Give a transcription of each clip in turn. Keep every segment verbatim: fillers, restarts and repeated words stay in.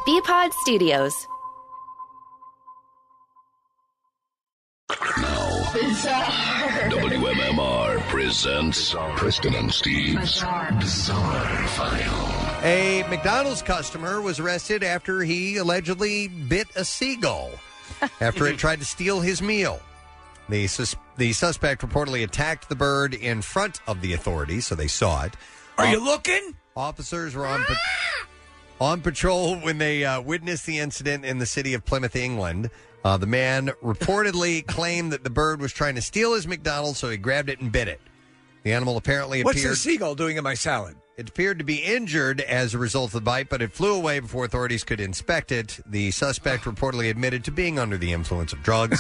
B-Pod Studios. W M M R presents Preston and Steve's Bizarre File. A McDonald's customer was arrested after he allegedly bit a seagull after it tried to steal his meal. The, sus- the suspect reportedly attacked the bird in front of the authorities, so they saw it. Are uh, you looking? Officers were on, pa- on patrol when they uh, witnessed the incident in the city of Plymouth, England. Uh, the man reportedly claimed that the bird was trying to steal his McDonald's, so he grabbed it and bit it. The animal apparently appeared... What's the seagull doing in my salad? It appeared to be injured as a result of the bite, but it flew away before authorities could inspect it. The suspect reportedly admitted to being under the influence of drugs.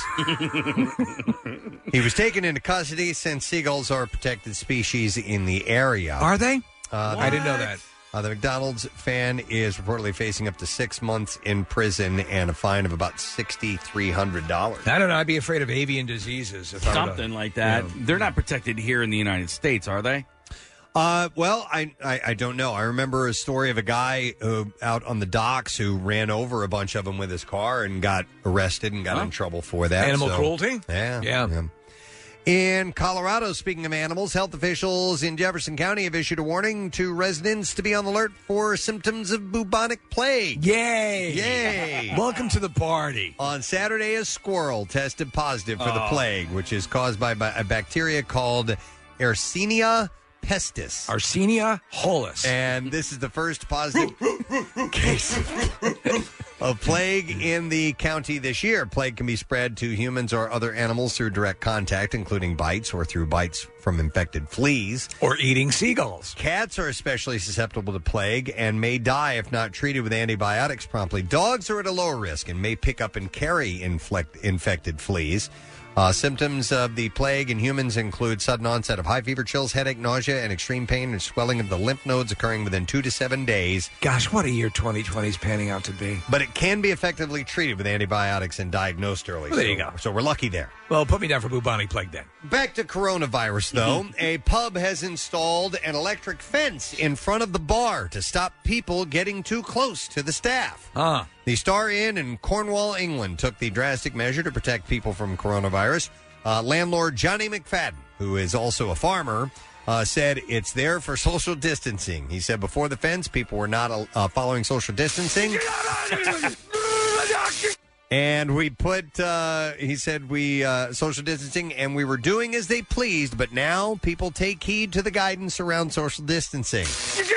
He was taken into custody since seagulls are a protected species in the area. Are they? Uh, I didn't know that. Uh, the McDonald's fan is reportedly facing up to six months in prison and a fine of about six thousand three hundred dollars. I don't know. I'd be afraid of avian diseases. If Something I like that. Yeah. They're not protected here in the United States, are they? Uh, well, I, I I don't know. I remember a story of a guy who, out on the docks who ran over a bunch of them with his car and got arrested and got Huh? in trouble for that. Animal So, cruelty? Yeah, Yeah. yeah. In Colorado, speaking of animals, health officials in Jefferson County have issued a warning to residents to be on the alert for symptoms of bubonic plague. Yay! Yay! Welcome to the party. On Saturday, a squirrel tested positive for the Oh. plague, which is caused by by a bacteria called Yersinia pestis. Yersinia holus. And this is the first positive case of plague in the county this year. Plague can be spread to humans or other animals through direct contact, including bites or through bites from infected fleas. Or eating seagulls. Cats are especially susceptible to plague and may die if not treated with antibiotics promptly. Dogs are at a lower risk and may pick up and carry inflect- infected fleas. Uh, symptoms of the plague in humans include sudden onset of high fever, chills, headache, nausea, and extreme pain and swelling of the lymph nodes occurring within two to seven days. Gosh, what a year twenty twenty is panning out to be. But it can be effectively treated with antibiotics and diagnosed early. Well, there so, you go. So we're lucky there. Well, put me down for bubonic plague then. Back to coronavirus, though. A pub has installed an electric fence in front of the bar to stop people getting too close to the staff. Huh. The Star Inn in Cornwall, England, took the drastic measure to protect people from coronavirus. Uh, landlord Johnny McFadden, who is also a farmer, uh, said it's there for social distancing. He said before the fence, people were not uh, following social distancing. And we put, uh, he said, we, uh, social distancing, and we were doing as they pleased, but now people take heed to the guidance around social distancing.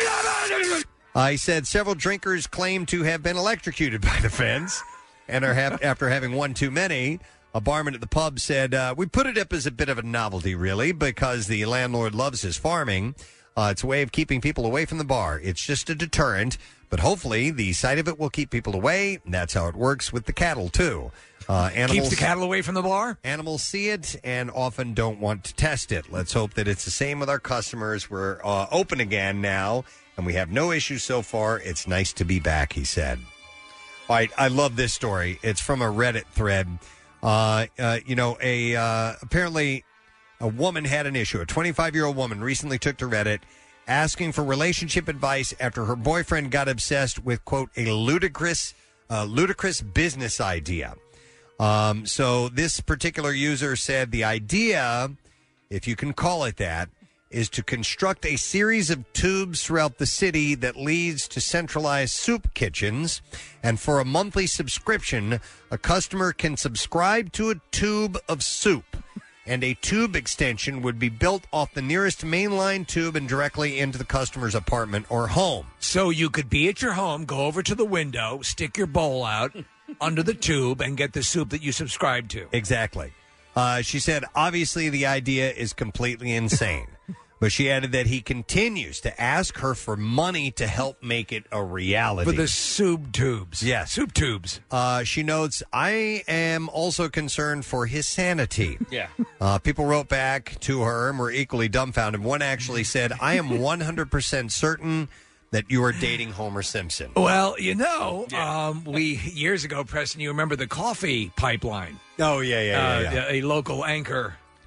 Uh, he said several drinkers claim to have been electrocuted by the fence and are have, after having one too many. A barman at the pub said, uh, we put it up as a bit of a novelty, really, because the landlord loves his farming. Uh, it's a way of keeping people away from the bar. It's just a deterrent, but hopefully the sight of it will keep people away. That's how it works with the cattle, too. Uh, animals, Keeps the cattle away from the bar? Animals see it and often don't want to test it. Let's hope that it's the same with our customers. We're uh, open again now, and we have no issues so far. It's nice to be back, he said. All right, I love this story. It's from a Reddit thread. Uh, uh, you know, a uh, apparently a woman had an issue. A twenty-five-year-old woman recently took to Reddit asking for relationship advice after her boyfriend got obsessed with, quote, a ludicrous, uh, ludicrous business idea. Um, so this particular user said the idea, if you can call it that, is to construct a series of tubes throughout the city that leads to centralized soup kitchens. And for a monthly subscription, a customer can subscribe to a tube of soup. And a tube extension would be built off the nearest mainline tube and directly into the customer's apartment or home. So you could be at your home, go over to the window, stick your bowl out under the tube, and get the soup that you subscribe to. Exactly. Uh, she said, obviously, the idea is completely insane. But she added that he continues to ask her for money to help make it a reality. For the soup tubes. Yeah. Soup tubes. Uh, she notes, I am also concerned for his sanity. Yeah. Uh, people wrote back to her and were equally dumbfounded. One actually said, I am one hundred percent certain that you are dating Homer Simpson. Well, you know, um, we years ago, Preston, you remember the coffee pipeline. Oh, yeah, yeah, yeah. Uh, yeah. A local anchor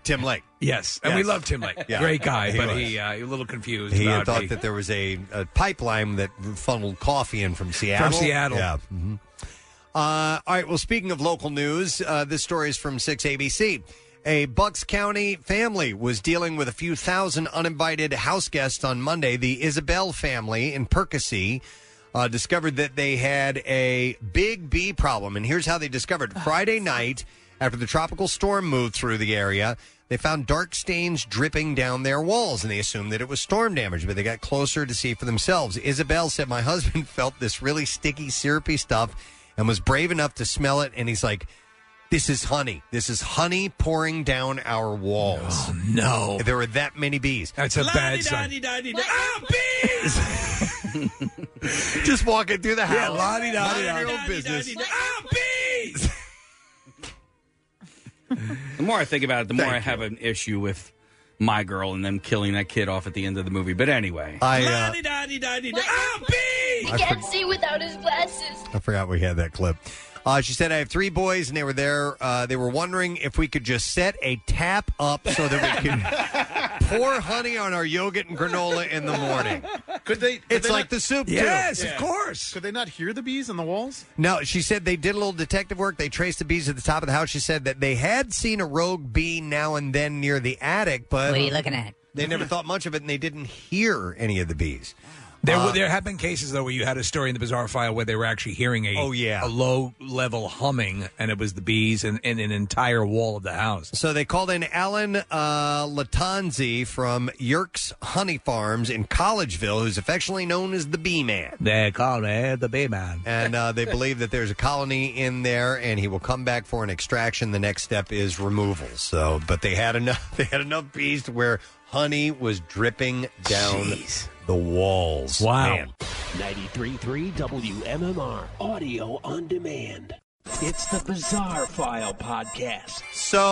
Tim Lake. Yes, and Yes. we love Tim Lake. Yeah. Great guy, He but was. he uh, he was a little confused. He about thought the- that there was a, a pipeline that funneled coffee in from Seattle. From Seattle. Yeah. hmm Uh, all right. Well, speaking of local news, uh, this story is from six A B C. A Bucks County family was dealing with a few thousand uninvited house guests on Monday. The Isabel family in Percy uh, discovered that they had a big bee problem. And here's how they discovered. Friday night, after the tropical storm moved through the area, they found dark stains dripping down their walls, and they assumed that it was storm damage, but they got closer to see for themselves. Isabel said, my husband felt this really sticky, syrupy stuff and was brave enough to smell it, and he's like, this is honey. This is honey pouring down our walls. Oh, no. There were that many bees. That's a bad sign. Ah, bees! Just walking through the house. Yeah, la-di-da-di-da. Mind your own business. Ah, bees! The more I think about it, the more Thank I have an issue with My Girl and them killing that kid off at the end of the movie. But anyway. I, uh, La-di-da-di-da-di-da. Ah, bees! I He can't for- see without his glasses. I forgot we had that clip. Uh, she said, I have three boys, and they were there. Uh, they were wondering if we could just set a tap up so that we could pour honey on our yogurt and granola in the morning. Could they? Could It's they like not, the soup, too. Yes, Yeah. of course. Could they not hear the bees on the walls? No, she said they did a little detective work. They traced the bees at the top of the house. She said that they had seen a rogue bee now and then near the attic, but What are you looking at? they never thought much of it, and they didn't hear any of the bees. There, Uh, there have been cases though where you had a story in the bizarre file where they were actually hearing a Oh, yeah. a low level humming, and it was the bees in, in an entire wall of the house. So they called in Alan uh, Latanzi from Yerkes Honey Farms in Collegeville, who's affectionately known as the Bee Man. They call me the bee man. And uh, they believe that there's a colony in there, and he will come back for an extraction. The next step is removal. So, but they had enough. They had enough bees to where honey was dripping down Jeez. the walls. Wow. Man. ninety-three point three W M M R, audio on demand. It's the Bizarre File Podcast.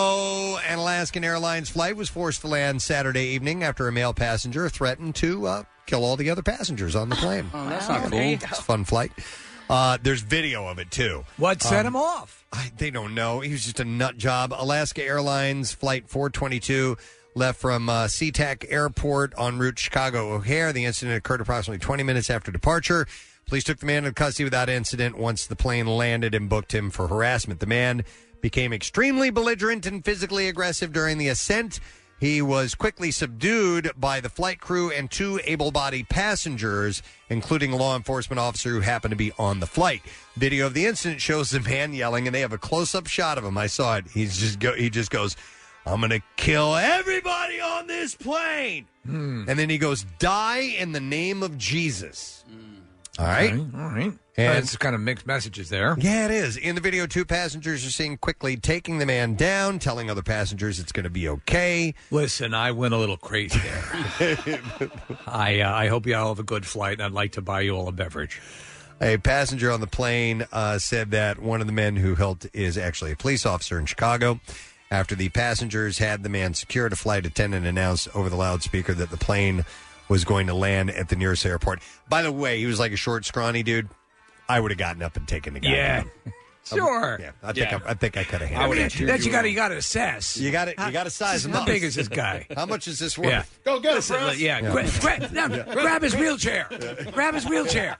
So, an Alaskan Airlines flight was forced to land Saturday evening after a male passenger threatened to uh, kill all the other passengers on the plane. Oh, that's not cool. It's a fun flight. Uh, there's video of it, too. What set Um, him off? I, they don't know. He was just a nut job. Alaska Airlines Flight four twenty-two left from uh, SeaTac Airport en route to Chicago O'Hare. The incident occurred approximately twenty minutes after departure. Police took the man into custody without incident once the plane landed and booked him for harassment. The man became extremely belligerent and physically aggressive during the ascent. He was quickly subdued by the flight crew and two able-bodied passengers, including a law enforcement officer who happened to be on the flight. Video of the incident shows the man yelling, and they have a close-up shot of him. I saw it. He's just go, he just goes, I'm going to kill everybody on this plane. Hmm. And then he goes, die in the name of Jesus. All right. Okay, all right. And- That's kind of mixed messages there. Yeah, it is. In the video, two passengers are seen quickly taking the man down, telling other passengers it's going to be okay. Listen, I went a little crazy there. I uh, I hope you all have a good flight, and I'd like to buy you all a beverage. A passenger on the plane uh, said that one of the men who helped is actually a police officer in Chicago. After the passengers had the man secured, a flight attendant announced over the loudspeaker that the plane was going to land at the nearest airport. By the way, he was like a short, scrawny dude. I would have gotten up and taken the guy. Yeah. down. Sure. Yeah, I think Yeah. I, I think I could have I handled mean, it. that you got to you got to assess. You got to you got to size him How up. big is this guy? How much is this worth? Yeah. Go get it, Listen, Press. yeah, gra- gra- no, grab his wheelchair. Grab his wheelchair.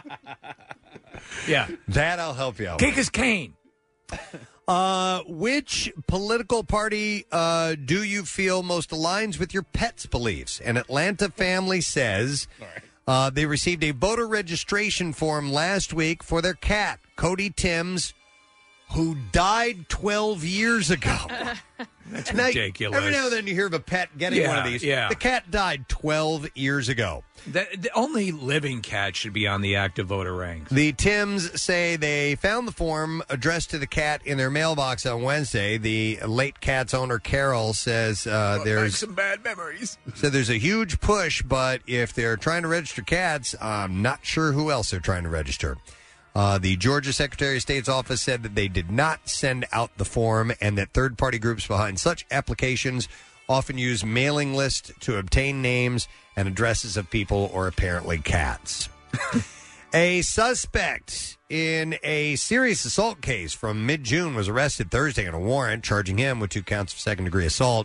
Yeah, That I'll help you out. kick his cane. Uh, which political party uh, do you feel most aligns with your pet's beliefs? An Atlanta family says uh, they received a voter registration form last week for their cat, Cody Timms, who died twelve years ago. That's Now, ridiculous. Every now and then you hear of a pet getting Yeah, one of these. yeah. The cat died twelve years ago. The, the only living cat should be on the active voter ranks. The Tims say they found the form addressed to the cat in their mailbox on Wednesday. The late cat's owner, Carol, says uh, there's some bad memories. so there's a huge push, but if they're trying to register cats, I'm not sure who else they're trying to register. Uh, the Georgia Secretary of State's office said that they did not send out the form and that third-party groups behind such applications often use mailing lists to obtain names and addresses of people or apparently cats. A suspect in a serious assault case from mid-June was arrested Thursday on a warrant charging him with two counts of second-degree assault.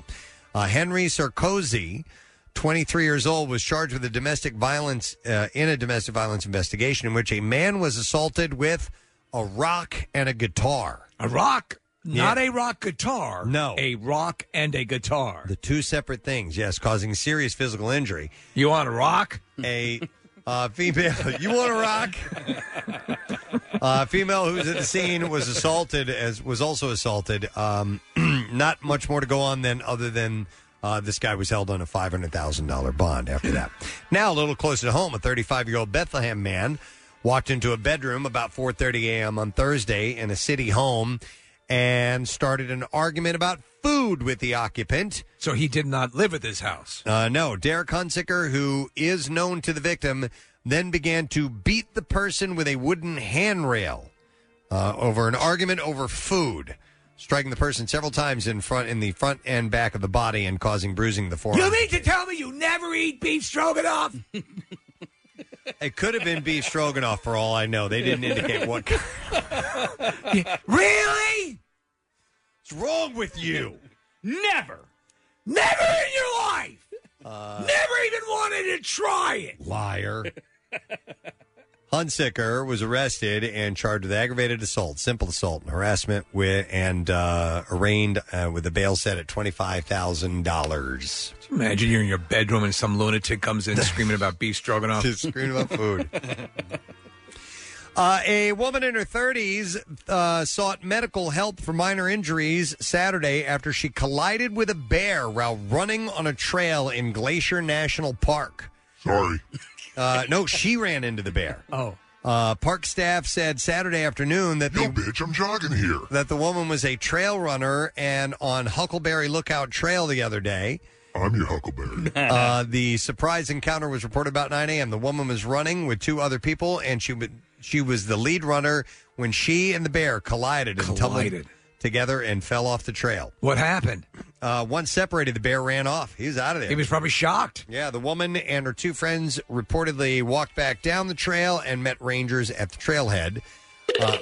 Uh, Henry Sarkozy, twenty-three years old, was charged with a domestic violence uh, in a domestic violence investigation in which a man was assaulted with a rock and a guitar. A rock? Not Yeah. a rock guitar. No. A rock and a guitar. The two separate things, yes, causing serious physical injury. You want a rock? A uh, female, you want a rock? A female who was at the scene was assaulted, as was also assaulted. Um, not much more to go on than other than uh, this guy was held on a five hundred thousand dollars bond after that. Now, a little closer to home, a thirty-five-year-old Bethlehem man walked into a bedroom about four thirty a.m. on Thursday in a city home and started an argument about food with the occupant. So he did not live at this house? Uh, no. Derek Hunsicker, who is known to the victim, then began to beat the person with a wooden handrail uh, over an argument over food, striking the person several times in front in the front and back of the body and causing bruising of the forearm. You mean to tell me you never eat beef stroganoff? It could have been beef stroganoff for all I know. They didn't indicate what kind. Really? What's wrong with you? Never. Never in your life. Uh, Never even wanted to try it. Liar. Hunsicker was arrested and charged with aggravated assault, simple assault, and harassment, with, and uh, arraigned uh, with a bail set at twenty-five thousand dollars. Imagine you're in your bedroom and some lunatic comes in screaming about beef stroganoff. Just screaming about food. Uh, a woman in her thirties uh, sought medical help for minor injuries Saturday after she collided with a bear while running on a trail in Glacier National Park. Sorry. Uh, no, she ran into the bear. Oh. Uh, park staff said Saturday afternoon that Yo, the, bitch, I'm jogging here. that the woman was a trail runner and on Huckleberry Lookout Trail the other day. I'm your Huckleberry. Uh, the surprise encounter was reported about nine a.m. The woman was running with two other people, and she would, she was the lead runner when she and the bear collided and Collided. tumbled together and fell off the trail. What happened? Uh, once separated, the bear ran off. He was out of there. He was probably shocked. Yeah, the woman and her two friends reportedly walked back down the trail and met rangers at the trailhead. Uh,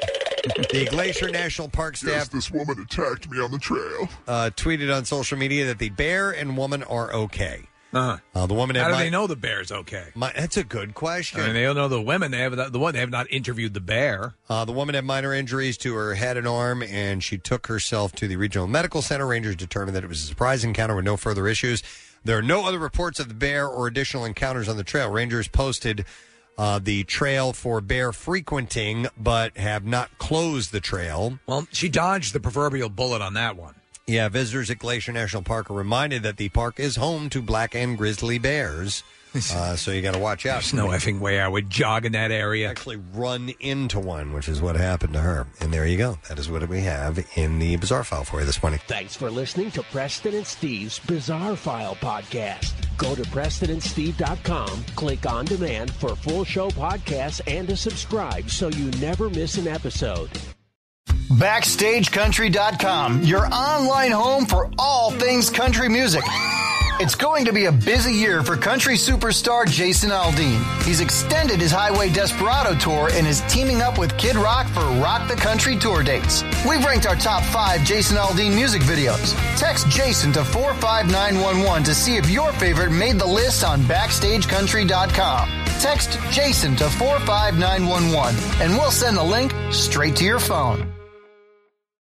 the Glacier National Park staff Yes, this woman attacked me on the trail. uh, tweeted on social media that the bear and woman are okay. Uh-huh. Uh, the woman had How do mi- they know the bear's okay? mi- that's a good question. I mean, they don't know the women. They have the one. They have not interviewed the bear. Uh, the woman had minor injuries to her head and arm, and she took herself to the regional medical center. Rangers determined that it was a surprise encounter with no further issues. There are no other reports of the bear or additional encounters on the trail. Rangers posted uh, the trail for bear frequenting, but have not closed the trail. Well, she dodged the proverbial bullet on that one. Yeah, visitors at Glacier National Park are reminded that the park is home to black and grizzly bears. Uh, so you got to watch out. There's no effing way I would jog in that area. Actually run into one, which is what happened to her. And there you go. That is what we have in the Bizarre File for you this morning. Thanks for listening to Preston and Steve's Bizarre File podcast. Go to preston and steve dot com, click on demand for full show podcasts and to subscribe so you never miss an episode. Backstage Country dot com, your online home for all things country music. It's going to be a busy year for country superstar Jason Aldean. He's extended his Highway Desperado tour and is teaming up with Kid Rock for Rock the Country tour dates. We've ranked our top five Jason Aldean music videos. Text Jason to four five nine one one to see if your favorite made the list on Backstage Country dot com. Text Jason to four five nine one one and we'll send the link straight to your phone.